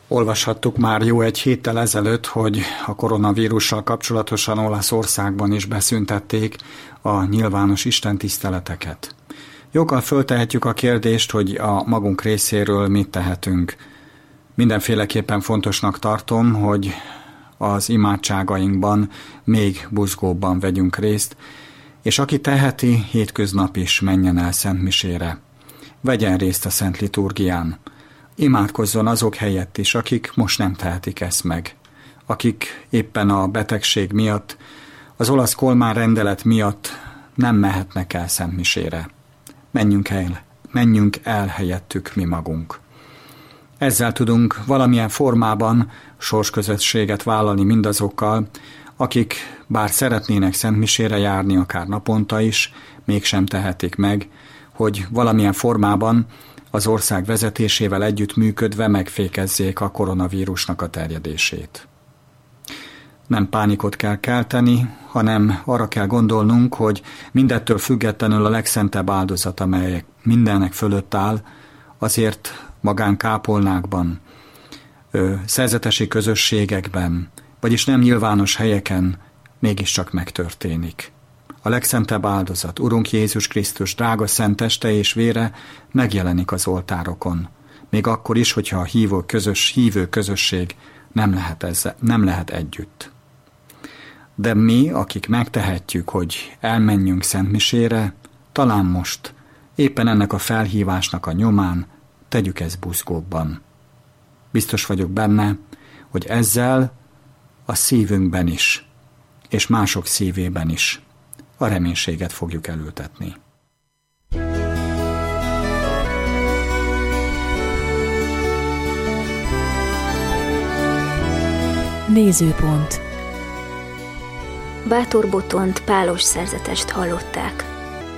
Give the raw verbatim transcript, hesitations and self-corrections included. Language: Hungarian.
Olvashattuk már jó egy héttel ezelőtt, hogy a koronavírussal kapcsolatosan Olaszországban is beszüntették a nyilvános istentiszteleteket. Joggal föltehetjük a kérdést, hogy a magunk részéről mit tehetünk. Mindenféleképpen fontosnak tartom, hogy az imádságainkban még buzgóbban vegyünk részt, és aki teheti, hétköznap is menjen el szentmisére. Vegyen részt a szent liturgián. Imádkozzon azok helyett is, akik most nem tehetik ezt meg. Akik éppen a betegség miatt, az olasz kolmár rendelet miatt nem mehetnek el szentmisére. Menjünk el, menjünk el helyettük mi magunk. Ezzel tudunk valamilyen formában sorsközösséget vállalni mindazokkal, akik bár szeretnének szentmisére járni akár naponta is, mégsem tehetik meg, hogy valamilyen formában az ország vezetésével együttműködve megfékezzék a koronavírusnak a terjedését. Nem pánikot kell kelteni, hanem arra kell gondolnunk, hogy mindettől függetlenül a legszentebb áldozat, amely mindennek fölött áll, azért magánkápolnákban, szerzetesi közösségekben, vagyis nem nyilvános helyeken mégiscsak megtörténik. A legszentebb áldozat, Urunk Jézus Krisztus drága szent teste és vére megjelenik az oltárokon, még akkor is, hogyha a hívő, közös, hívő közösség nem lehet, ezzel, nem lehet együtt. De mi, akik megtehetjük, hogy elmenjünk szentmisére, talán most, éppen ennek a felhívásnak a nyomán tegyük ezt buzgóbban. Biztos vagyok benne, hogy ezzel a szívünkben is, és mások szívében is a reménységet fogjuk elültetni. Nézőpont. Bátor Botont pálos szerzetest hallották.